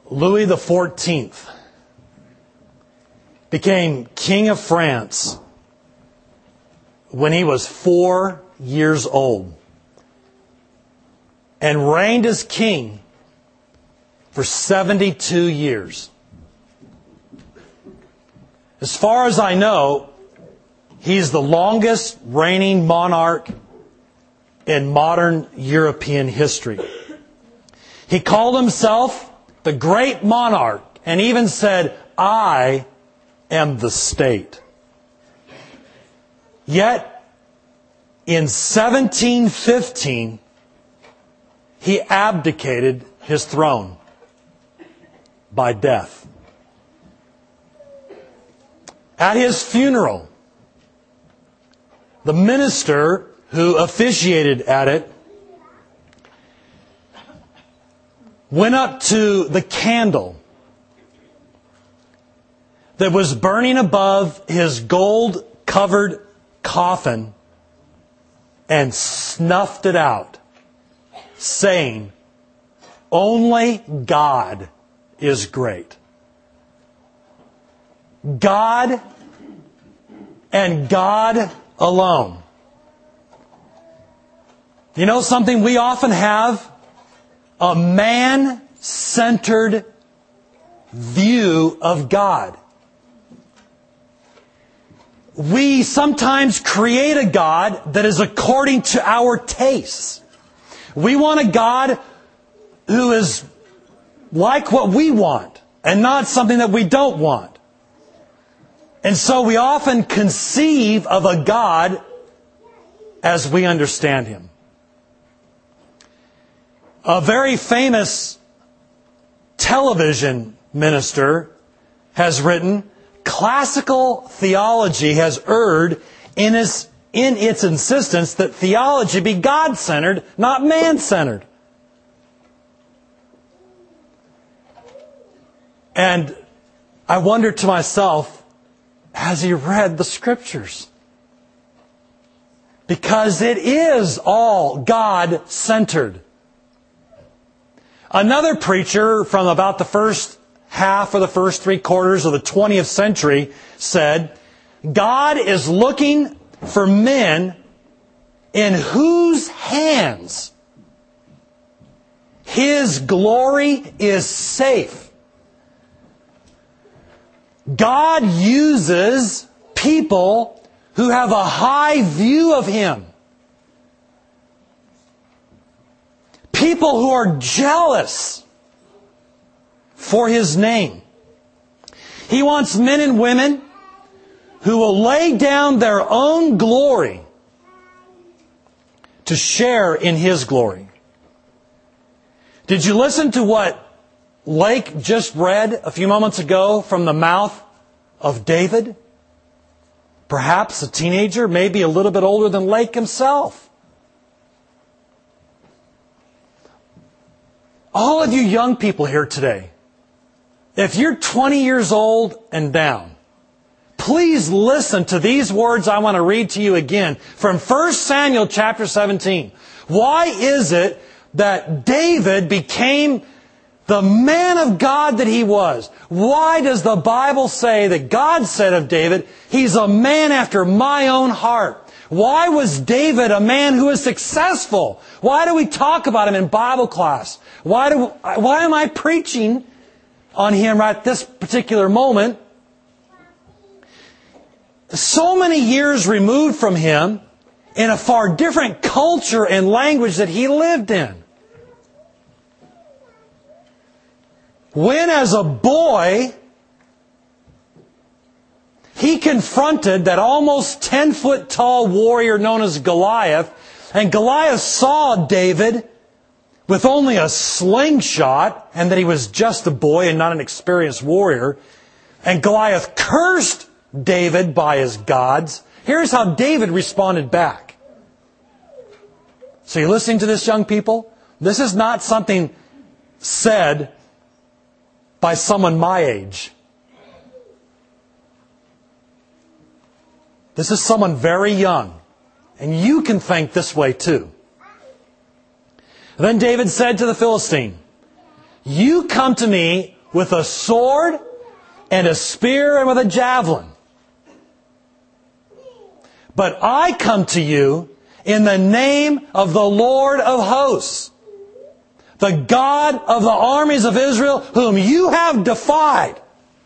Louis XIV became King of France when he was 4 years old and reigned as king for 72 years. As far as I know, he's the longest reigning monarch in modern European history. He called himself the great monarch and even said, "I am the state." Yet, in 1715, he abdicated his throne by death. At his funeral, the minister who officiated at it went up to the candle that was burning above his gold-covered coffin and snuffed it out, saying, "Only God is great." God and God alone. You know something? We often have a man-centered view of God. We sometimes create a God that is according to our tastes. We want a God who is like what we want and not something that we don't want. And so we often conceive of a God as we understand Him. A very famous television minister has written, "Classical theology has erred in its insistence that theology be God-centered, not man-centered." And I wonder to myself, has he read the Scriptures? Because it is all God-centered. Another preacher from about the first half or the first 3/4 of the 20th century said, "God is looking for men in whose hands His glory is safe." God uses people who have a high view of Him. People who are jealous for His name. He wants men and women who will lay down their own glory to share in His glory. Did you listen to what Lake just read a few moments ago from the mouth of David? Perhaps a teenager, maybe a little bit older than Lake himself. All of you young people here today, if you're 20 years old and down, please listen to these words I want to read to you again from 1 Samuel chapter 17. Why is it that David became the man of God that he was? Why does the Bible say that God said of David, "He's a man after my own heart"? Why was David a man who was successful? Why do we talk about him in Bible class? Why am I preaching on him right at this particular moment? So many years removed from him in a far different culture and language that he lived in. When as a boy, he confronted that almost 10-foot tall warrior known as Goliath, and Goliath saw David with only a slingshot, and that he was just a boy and not an experienced warrior, and Goliath cursed David by his gods. Here's how David responded back. So you're listening to this, young people? This is not something said by someone my age. This is someone very young. And you can think this way too. Then David said to the Philistine, "You come to me with a sword and a spear and with a javelin. But I come to you in the name of the Lord of hosts, the God of the armies of Israel, whom you have defied.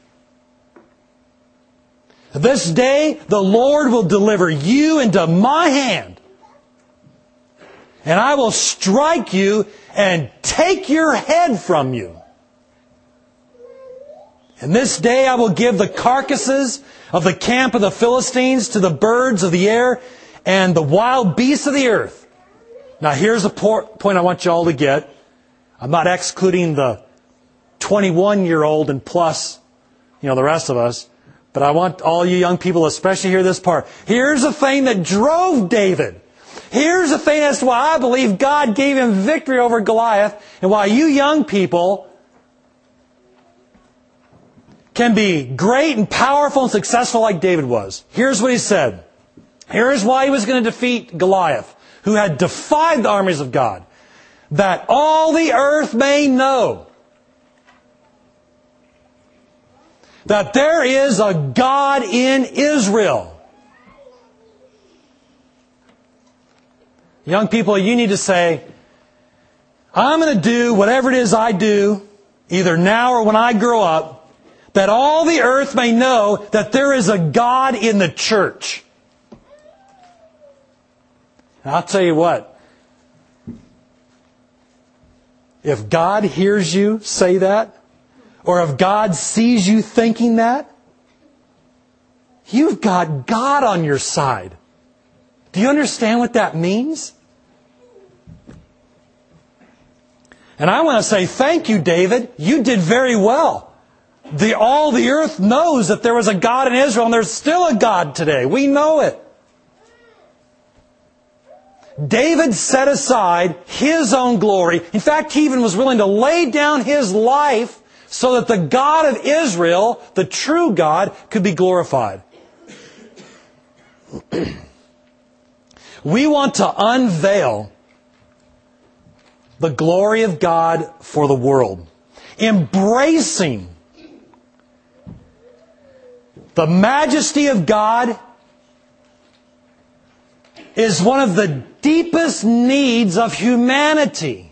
This day the Lord will deliver you into my hand, and I will strike you and take your head from you. And this day I will give the carcasses of the camp of the Philistines to the birds of the air and the wild beasts of the earth. Now here's a point I want you all to get. I'm not excluding the 21-year-old and plus, the rest of us. But I want all you young people especially hear this part. Here's the thing that drove David. Here's the thing as to why I believe God gave him victory over Goliath, and why you young people can be great and powerful and successful like David was. Here's what he said. Here's why he was going to defeat Goliath, who had defied the armies of God. That all the earth may know that there is a God in Israel. Young people, you need to say, I'm going to do whatever it is I do, either now or when I grow up, that all the earth may know that there is a God in the church. And I'll tell you what, if God hears you say that, or if God sees you thinking that, you've got God on your side. Do you understand what that means? And I want to say thank you, David. You did very well. All the earth knows that there was a God in Israel, and there's still a God today. We know it. David set aside his own glory. In fact, he even was willing to lay down his life so that the God of Israel, the true God, could be glorified. We want to unveil the glory of God for the world. Embracing the majesty of God is one of the deepest needs of humanity.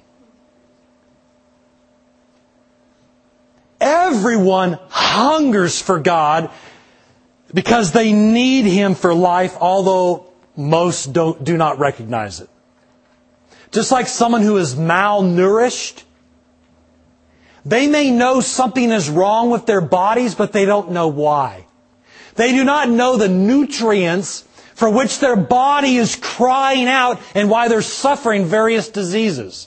Everyone hungers for God because they need Him for life, although most do not recognize it. Just like someone who is malnourished, they may know something is wrong with their bodies, but they don't know why. They do not know the nutrients for which their body is crying out and why they're suffering various diseases.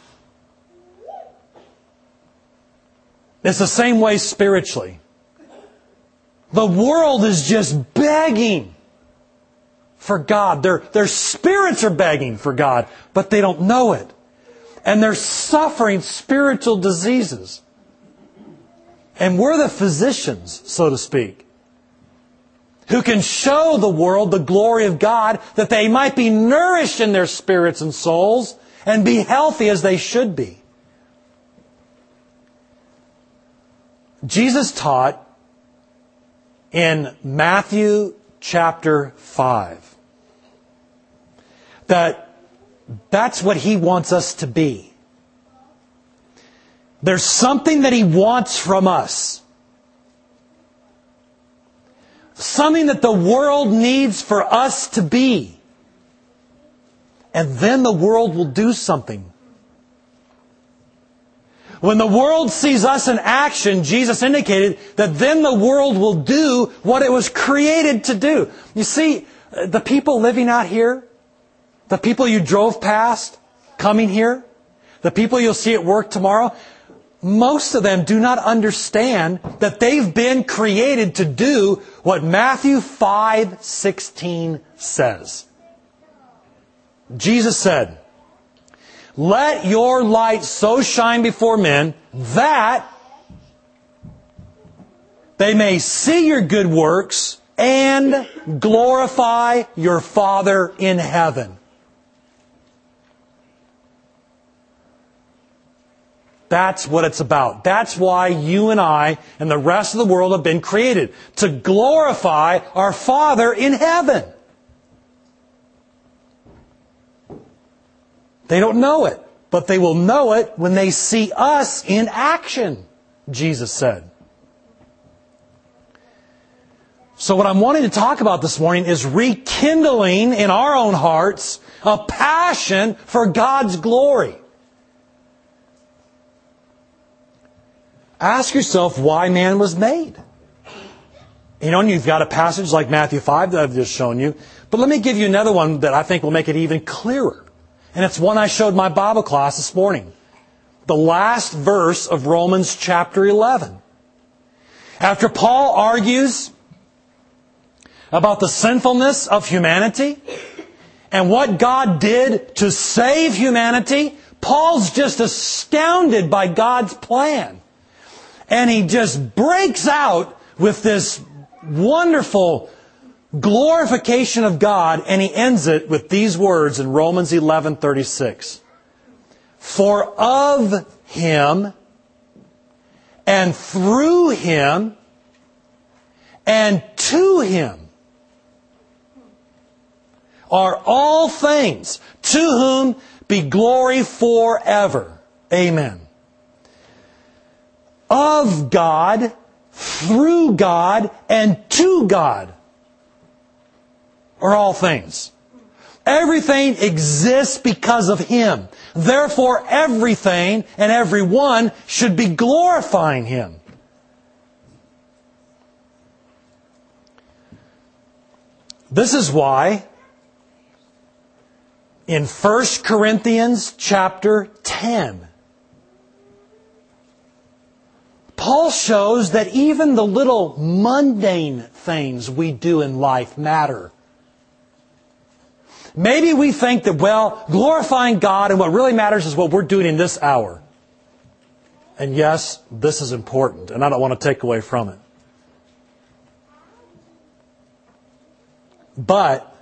It's the same way spiritually. The world is just begging for God. Their spirits are begging for God, but they don't know it. And they're suffering spiritual diseases. And we're the physicians, so to speak, who can show the world the glory of God, that they might be nourished in their spirits and souls and be healthy as they should be. Jesus taught in Matthew chapter 5 that's what He wants us to be. There's something that He wants from us. Something that the world needs for us to be. And then the world will do something. When the world sees us in action, Jesus indicated that then the world will do what it was created to do. You see, the people living out here, the people you drove past coming here, the people you'll see at work tomorrow, most of them do not understand that they've been created to do what Matthew 5:16 says. Jesus said, "Let your light so shine before men that they may see your good works and glorify your Father in heaven." That's what it's about. That's why you and I and the rest of the world have been created. To glorify our Father in heaven. They don't know it, but they will know it when they see us in action, Jesus said. So what I'm wanting to talk about this morning is rekindling in our own hearts a passion for God's glory. Ask yourself why man was made. You know, and you've got a passage like Matthew 5 that I've just shown you. But let me give you another one that I think will make it even clearer. And it's one I showed my Bible class this morning. The last verse of Romans chapter 11. After Paul argues about the sinfulness of humanity and what God did to save humanity, Paul's just astounded by God's plan. And he just breaks out with this wonderful glorification of God, and he ends it with these words in Romans 11:36. For of Him, and through Him, and to Him are all things, to whom be glory forever. Amen. Of God, through God, and to God are all things. Everything exists because of Him. Therefore, everything and everyone should be glorifying Him. This is why in 1 Corinthians chapter 10, Paul shows that even the little mundane things we do in life matter. Maybe we think that, well, glorifying God and what really matters is what we're doing in this hour. And yes, this is important, and I don't want to take away from it. But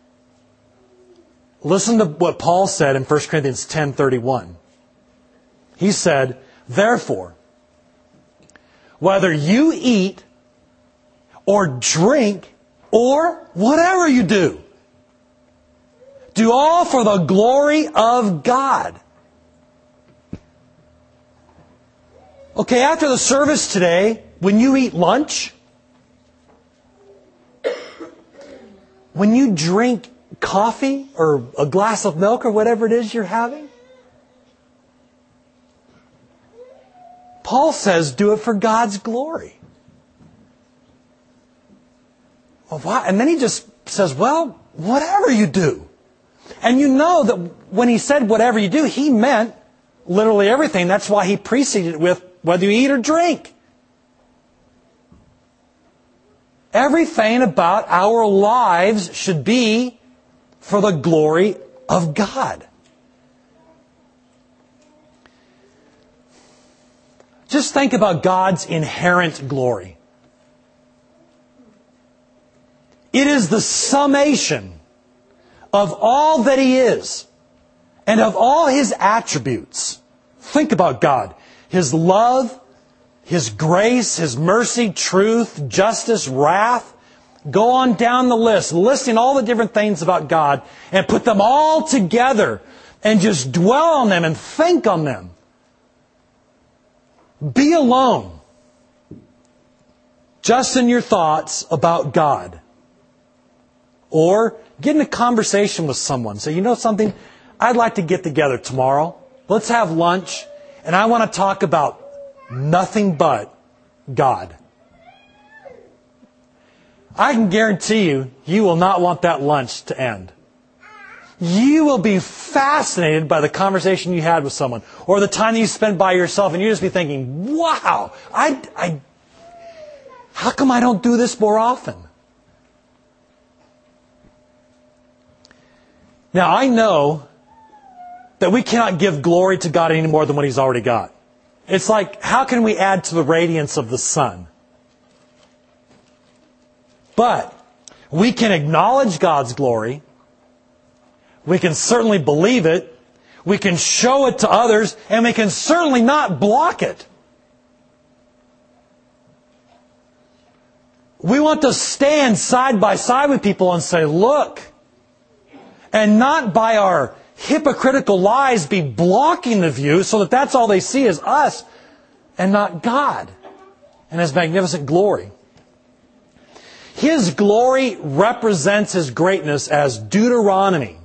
listen to what Paul said in 1 Corinthians 10:31. He said, therefore, whether you eat or drink or whatever you do, do all for the glory of God. Okay, after the service today, when you eat lunch, when you drink coffee or a glass of milk or whatever it is you're having, Paul says, do it for God's glory. Well, why? And then he just says, well, whatever you do. And you know that when he said whatever you do, he meant literally everything. That's why he preceded it with whether you eat or drink. Everything about our lives should be for the glory of God. Just think about God's inherent glory. It is the summation of all that He is and of all His attributes. Think about God. His love, His grace, His mercy, truth, justice, wrath. Go on down the list, listing all the different things about God and put them all together and just dwell on them and think on them. Be alone, just in your thoughts about God. Or get in a conversation with someone. Say, you know something? I'd like to get together tomorrow. Let's have lunch. And I want to talk about nothing but God. I can guarantee you, you will not want that lunch to end. You will be fascinated by the conversation you had with someone or the time that you spent by yourself, and you just be thinking, wow, how come I don't do this more often? Now, I know that we cannot give glory to God any more than what He's already got. It's like, how can we add to the radiance of the sun? But we can acknowledge God's glory. We can certainly believe it. We can show it to others, and we can certainly not block it. We want to stand side by side with people and say, look, and not by our hypocritical lies be blocking the view so that that's all they see is us and not God and His magnificent glory. His glory represents His greatness as Deuteronomy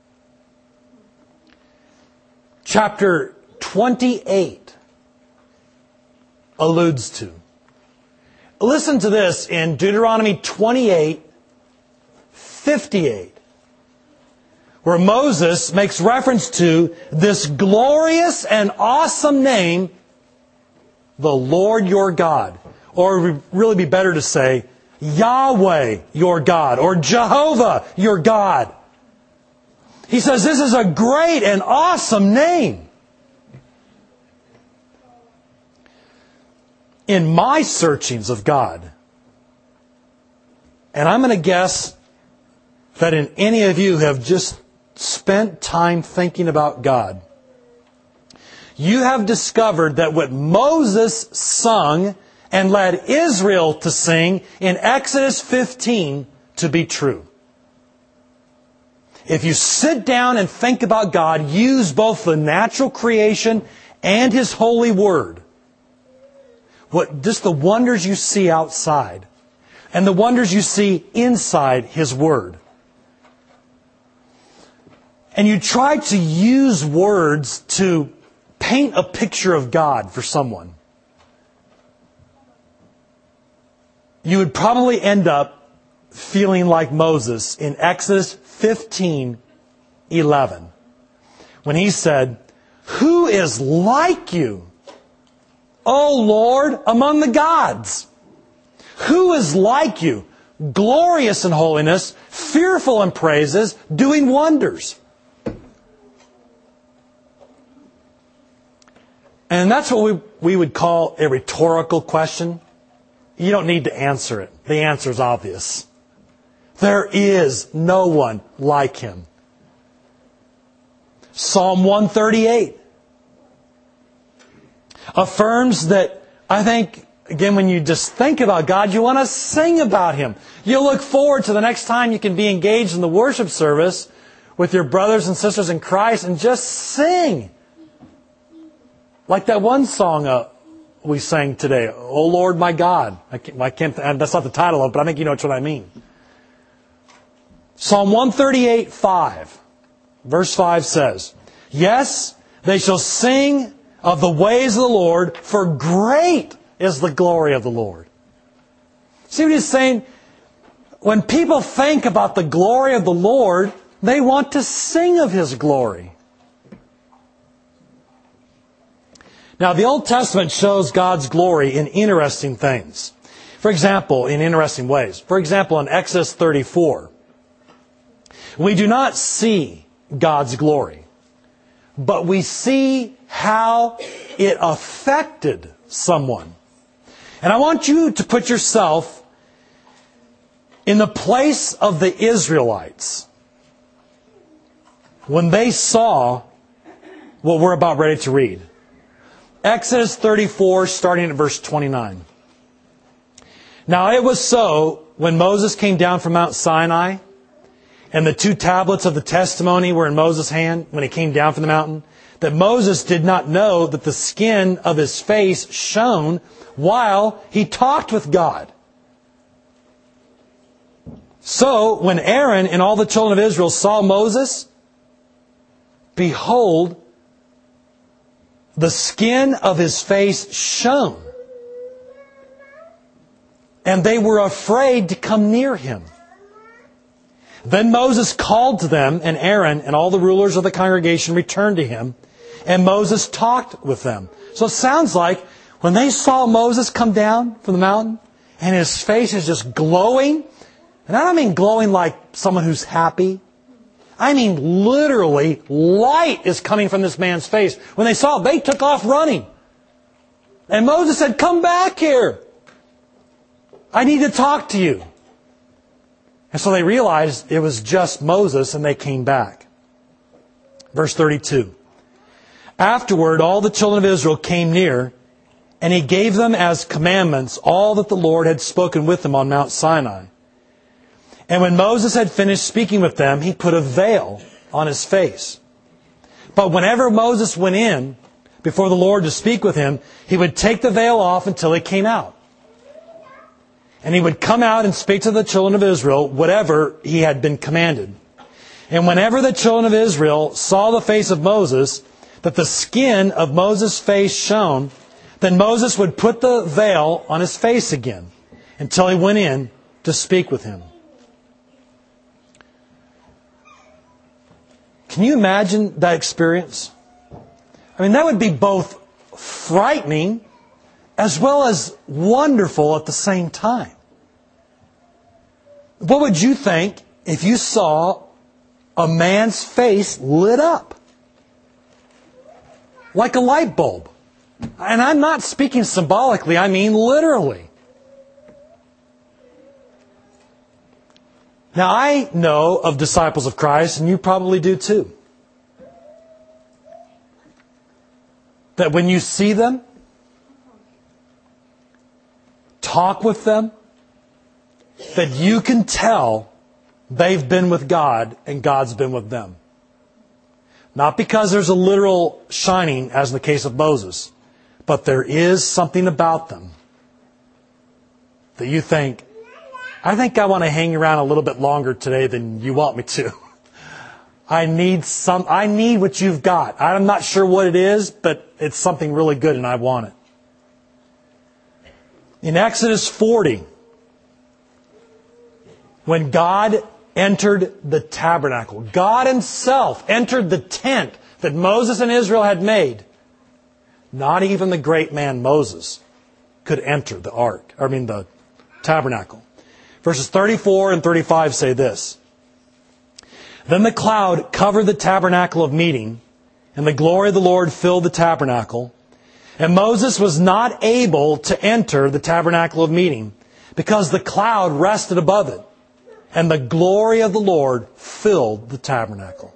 chapter 28 alludes to. Listen to this in Deuteronomy 28:58, where Moses makes reference to this glorious and awesome name, the Lord your God. Or it would really be better to say, Yahweh your God, or Jehovah your God. He says this is a great and awesome name. In my searchings of God, and I'm going to guess that in any of you who have just spent time thinking about God, you have discovered that what Moses sung and led Israel to sing in Exodus 15 to be true. If you sit down and think about God, use both the natural creation and His holy word, just the wonders you see outside and the wonders you see inside His Word. And you try to use words to paint a picture of God for someone, you would probably end up feeling like Moses in Exodus 15:11, when he said, "Who is like you, O Lord, among the gods? Who is like you, glorious in holiness, fearful in praises, doing wonders?" And that's what we would call a rhetorical question. You don't need to answer it. The answer is obvious. There is no one like Him. Psalm 138 affirms that, I think, again, when you just think about God, you want to sing about Him. You look forward to the next time you can be engaged in the worship service with your brothers and sisters in Christ and just sing. Like that one song we sang today, "O Lord my God." I can't, that's not the title of it, but I think you know what I mean. Psalm 138:5, verse 5 says, "Yes, they shall sing of the ways of the Lord, for great is the glory of the Lord." See what he's saying? When people think about the glory of the Lord, they want to sing of His glory. Now, the Old Testament shows God's glory in interesting things. For example, in interesting ways. For example, in Exodus 34, we do not see God's glory, but we see how it affected someone. And I want you to put yourself in the place of the Israelites when they saw what we're about ready to read. Exodus 34, starting at verse 29. "Now it was so, when Moses came down from Mount Sinai, and the 2 tablets of the testimony were in Moses' hand when he came down from the mountain, that Moses did not know that the skin of his face shone while he talked with God. So when Aaron and all the children of Israel saw Moses, behold, the skin of his face shone, and they were afraid to come near him. Then Moses called to them, and Aaron and all the rulers of the congregation returned to him, and Moses talked with them." So it sounds like when they saw Moses come down from the mountain, and his face is just glowing, and I don't mean glowing like someone who's happy. I mean literally light is coming from this man's face. When they saw it, they took off running. And Moses said, "Come back here. I need to talk to you." And so they realized it was just Moses, and they came back. Verse 32. Afterward, all the children of Israel came near, and he gave them as commandments all that the Lord had spoken with them on Mount Sinai. And when Moses had finished speaking with them, he put a veil on his face. But whenever Moses went in before the Lord to speak with him, he would take the veil off until he came out. And he would come out and speak to the children of Israel whatever he had been commanded. And whenever the children of Israel saw the face of Moses, that the skin of Moses' face shone, then Moses would put the veil on his face again until he went in to speak with him. Can you imagine that experience? I mean, that would be both frightening as well as wonderful at the same time. What would you think if you saw a man's face lit up? Like a light bulb. And I'm not speaking symbolically, I mean literally. Now, I know of disciples of Christ, and you probably do too, that when you see them, talk with them, that you can tell they've been with God and God's been with them. Not because there's a literal shining, as in the case of Moses, but there is something about them that you think, I think I want to hang around a little bit longer today than you want me to. I need what you've got. I'm not sure what it is, but it's something really good and I want it. In Exodus 40, when God entered the tabernacle, God Himself entered the tent that Moses and Israel had made. Not even the great man Moses could enter the tabernacle. Verses 34 and 35 say this. Then the cloud covered the tabernacle of meeting, and the glory of the Lord filled the tabernacle. And Moses was not able to enter the tabernacle of meeting, because the cloud rested above it, and the glory of the Lord filled the tabernacle.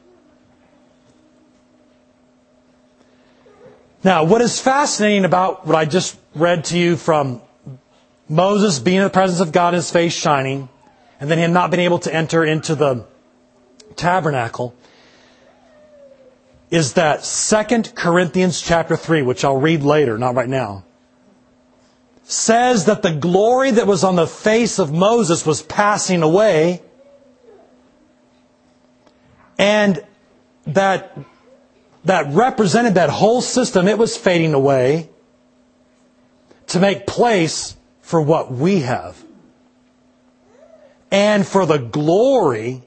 Now, what is fascinating about what I just read to you from Moses being in the presence of God, his face shining, and then him not being able to enter into the tabernacle, is that 2 Corinthians chapter 3, which I'll read later, not right now, says that the glory that was on the face of Moses was passing away, and that represented that whole system. It was fading away to make place for what we have. And for the glory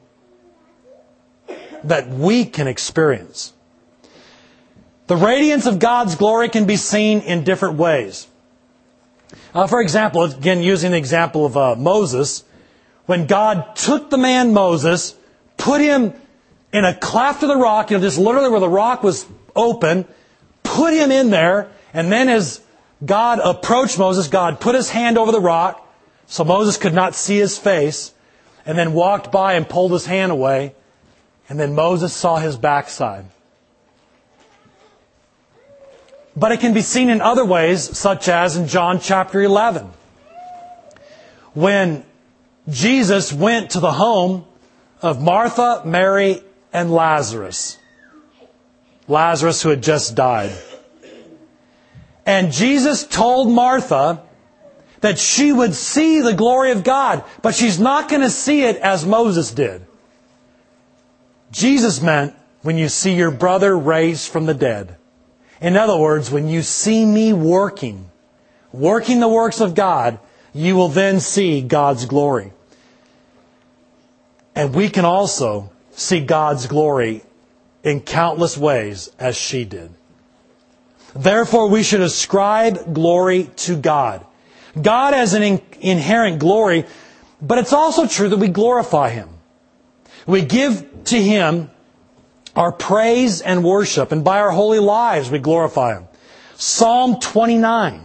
that we can experience. The radiance of God's glory can be seen in different ways. For example, again using the example of Moses, when God took the man Moses, put him in a cleft of the rock, just literally where the rock was open, put him in there, and then as God approached Moses, God put His hand over the rock so Moses could not see his face, and then walked by and pulled his hand away, and then Moses saw his backside. But it can be seen in other ways, such as in John chapter 11. When Jesus went to the home of Martha, Mary, and Lazarus. Lazarus who had just died. And Jesus told Martha that she would see the glory of God, but she's not going to see it as Moses did. Jesus meant when you see your brother raised from the dead. In other words, when you see me working the works of God, you will then see God's glory. And we can also see God's glory in countless ways as she did. Therefore, we should ascribe glory to God. God has an inherent glory, but it's also true that we glorify Him. We give to Him our praise and worship, and by our holy lives we glorify Him. Psalm 29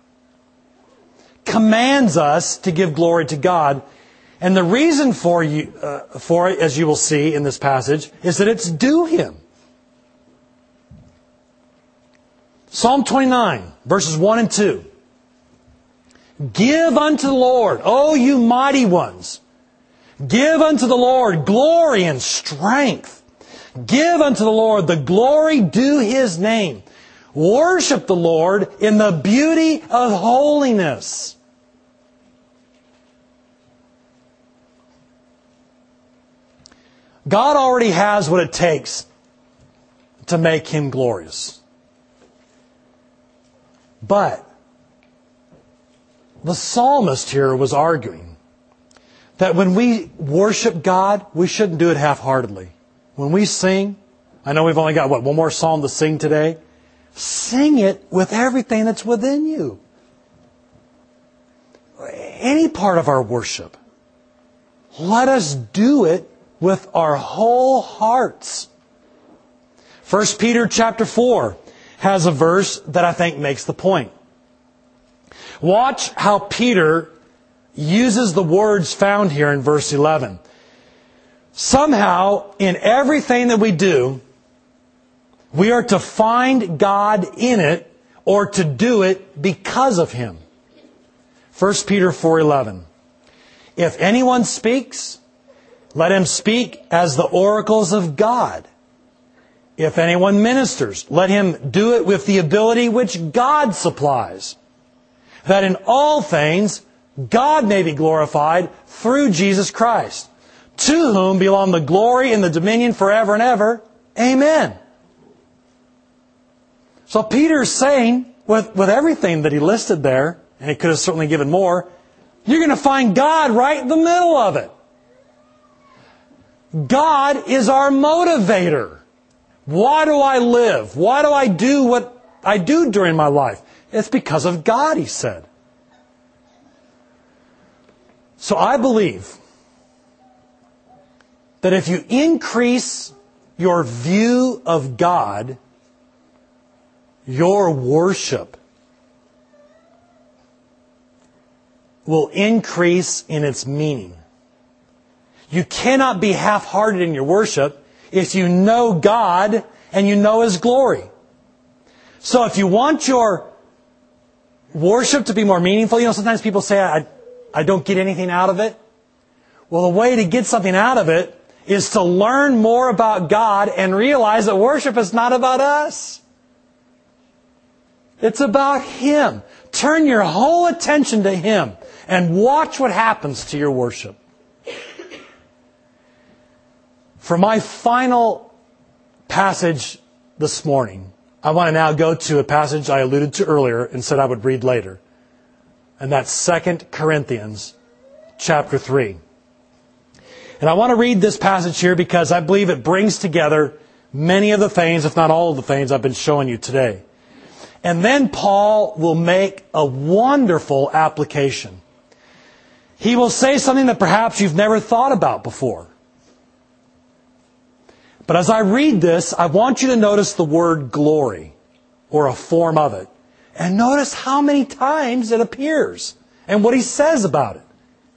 commands us to give glory to God, and the reason for it, as you will see in this passage, is that it's due Him. Psalm 29, verses 1 and 2. Give unto the Lord, O you mighty ones. Give unto the Lord glory and strength. Give unto the Lord the glory due His name. Worship the Lord in the beauty of holiness. God already has what it takes to make Him glorious. But the psalmist here was arguing that when we worship God, we shouldn't do it half-heartedly. When we sing, I know we've only got, one more psalm to sing today? Sing it with everything that's within you. Any part of our worship. Let us do it with our whole hearts. 1 Peter chapter 4 has a verse that I think makes the point. Watch how Peter uses the words found here in verse 11. Somehow, in everything that we do, we are to find God in it or to do it because of Him. 1 Peter 4:11. If anyone speaks, let him speak as the oracles of God. If anyone ministers, let him do it with the ability which God supplies, that in all things God may be glorified through Jesus Christ, to whom belong the glory and the dominion forever and ever. Amen. So Peter's saying, with everything that he listed there, and he could have certainly given more, you're going to find God right in the middle of it. God is our motivator. Why do I live? Why do I do what I do during my life? It's because of God, he said. So I believe that if you increase your view of God, your worship will increase in its meaning. You cannot be half-hearted in your worship if you know God and you know His glory. So if you want your worship to be more meaningful, sometimes people say, I don't get anything out of it. Well, the way to get something out of it is to learn more about God and realize that worship is not about us. It's about Him. Turn your whole attention to Him and watch what happens to your worship. For my final passage this morning, I want to now go to a passage I alluded to earlier and said I would read later. And that's 2 Corinthians chapter 3. And I want to read this passage here because I believe it brings together many of the things, if not all of the things I've been showing you today. And then Paul will make a wonderful application. He will say something that perhaps you've never thought about before. But as I read this, I want you to notice the word glory, or a form of it. And notice how many times it appears, and what he says about it.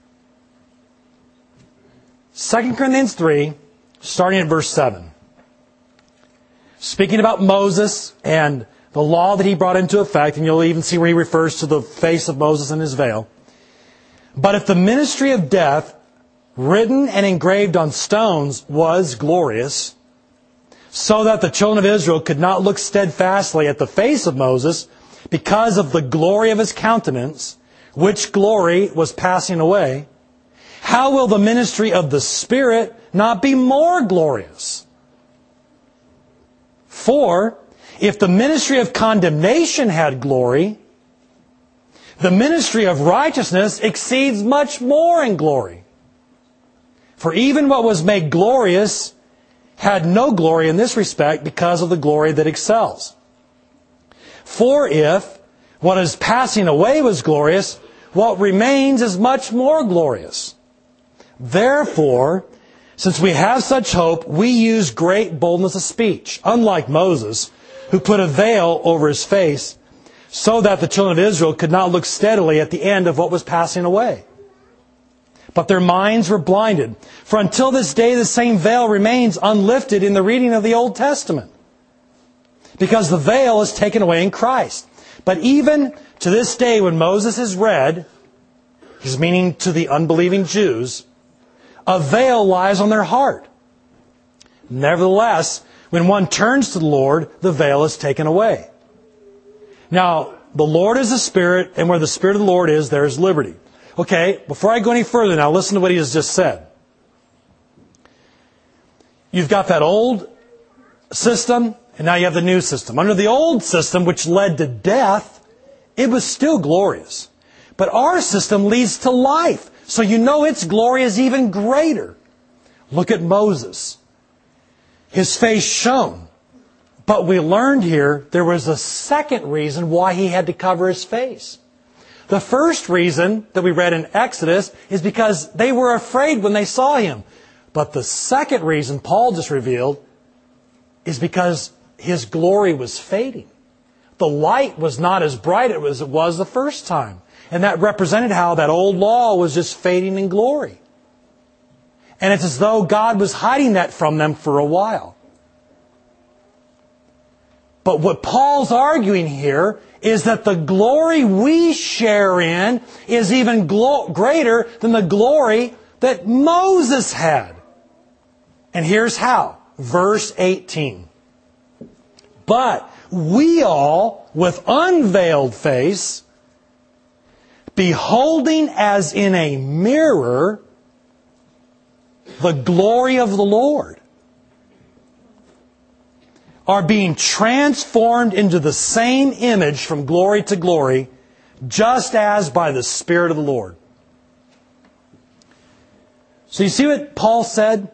2 Corinthians 3, starting at verse 7. Speaking about Moses and the law that he brought into effect, and you'll even see where he refers to the face of Moses and his veil. But if the ministry of death, written and engraved on stones, was glorious, so that the children of Israel could not look steadfastly at the face of Moses because of the glory of his countenance, which glory was passing away, how will the ministry of the Spirit not be more glorious? For if the ministry of condemnation had glory, the ministry of righteousness exceeds much more in glory. For even what was made glorious had no glory in this respect because of the glory that excels. For if what is passing away was glorious, what remains is much more glorious. Therefore, since we have such hope, we use great boldness of speech, unlike Moses, who put a veil over his face, so that the children of Israel could not look steadily at the end of what was passing away. But their minds were blinded. For until this day the same veil remains unlifted in the reading of the Old Testament. because the veil is taken away in Christ. But even to this day when Moses is read, he's meaning to the unbelieving Jews, a veil lies on their heart. Nevertheless, when one turns to the Lord, the veil is taken away. Now, the Lord is the Spirit, and where the Spirit of the Lord is, there is liberty. Okay, before I go any further now, listen to what he has just said. You've got that old system, and now you have the new system. Under the old system, which led to death, it was still glorious. But our system leads to life. So you know its glory is even greater. Look at Moses. His face shone. But we learned here there was a second reason why he had to cover his face. The first reason that we read in Exodus is because they were afraid when they saw him. But the second reason Paul just revealed is because his glory was fading. The light was not as bright as it was the first time. And that represented how that old law was just fading in glory. And it's as though God was hiding that from them for a while. But what Paul's arguing here is that the glory we share in is even greater than the glory that Moses had. And here's how. Verse 18. But we all, with unveiled face, beholding as in a mirror the glory of the Lord, are being transformed into the same image from glory to glory, just as by the Spirit of the Lord. So you see what Paul said?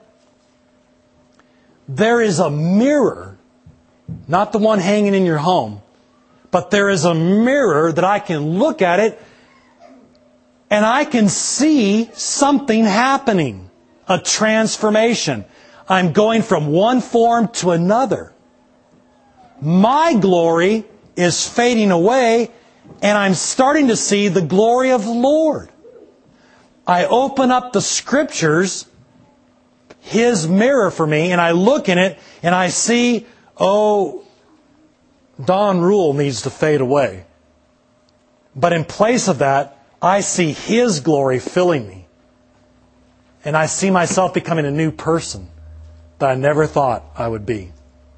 There is a mirror, not the one hanging in your home, but there is a mirror that I can look at it and I can see something happening, a transformation. I'm going from one form to another. My glory is fading away, and I'm starting to see the glory of the Lord. I open up the Scriptures, His mirror for me, and I look in it, and I see, Don Rule needs to fade away. But in place of that, I see His glory filling me. And I see myself becoming a new person that I never thought I would be.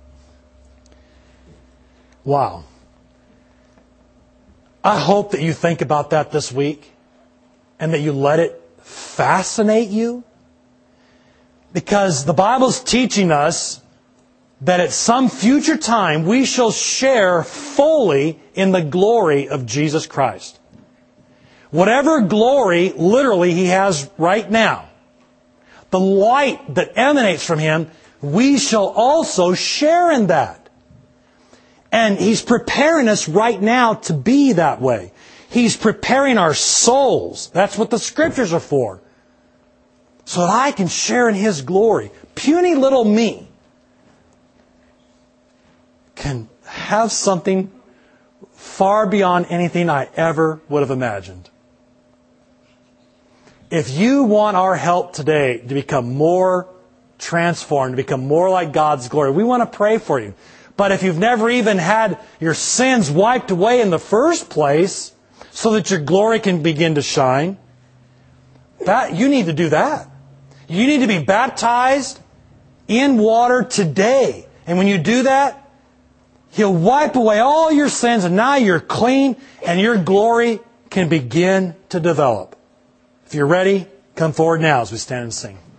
Wow. I hope that you think about that this week and that you let it fascinate you. Because the Bible's teaching us that at some future time we shall share fully in the glory of Jesus Christ. Whatever glory literally He has right now, the light that emanates from Him, we shall also share in that. And He's preparing us right now to be that way. He's preparing our souls. That's what the Scriptures are for. So that I can share in His glory. Puny little me can have something far beyond anything I ever would have imagined. If you want our help today to become more transformed, to become more like God's glory, we want to pray for you. But if you've never even had your sins wiped away in the first place so that your glory can begin to shine, you need to do that. You need to be baptized in water today. And when you do that, He'll wipe away all your sins, and now you're clean and your glory can begin to develop. If you're ready, come forward now as we stand and sing.